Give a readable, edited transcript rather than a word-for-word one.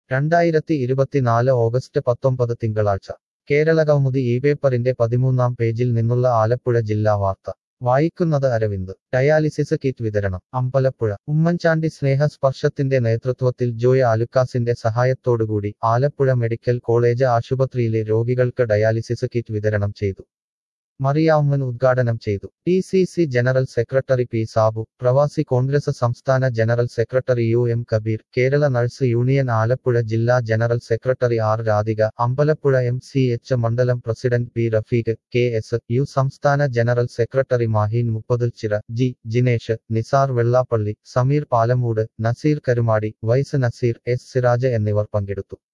2024 August 19 തിങ്കളാഴ്ച കേരളകൗമുദി ഇപേപ്പറിന്റെ 13-ാം പേജിൽ നിന്നുള്ള ആലപ്പുഴ ജില്ലാ വാർത്ത വായിക്കുന്നത് അരവിന്ദ്. ഡയാലിസിസ് കിറ്റ് വിതരണം അമ്പലപ്പുഴ. ഉമ്മൻചാണ്ടി സ്നേഹസ്പർശത്തിന്റെ നേതൃത്വത്തിൽ ജോയ് ആലുക്കാസിന്റെ സഹായത്തോടുകൂടി ആലപ്പുഴ മെഡിക്കൽ കോളേജ് ആശുപത്രിയിലെ രോഗികൾക്ക് ഡയാലിസിസ് കിറ്റ് വിതരണം ചെയ്തു. മറിയ ഉമ്മൻ ഉദ്ഘാടനം ചെയ്തു. DCC general secretary P Sabu, പ്രവാസി കോൺഗ്രസ് സംസ്ഥാന general secretary UM Kabeer, Kerala nurse union Alappuzha ജില്ലാ general secretary R Radhika, Ambalappuzha MCH മണ്ഡലം പ്രസിഡന്റ് P റഫീഖ്, KSU സംസ്ഥാന general secretary Maheen Muppathilchira, Jinesh, Nisar Vellappally, Sameer Palamoodu, Nazeer Karumadi, vice Nazeer, S Siraj എന്നിവർ പങ്കെടുത്തു.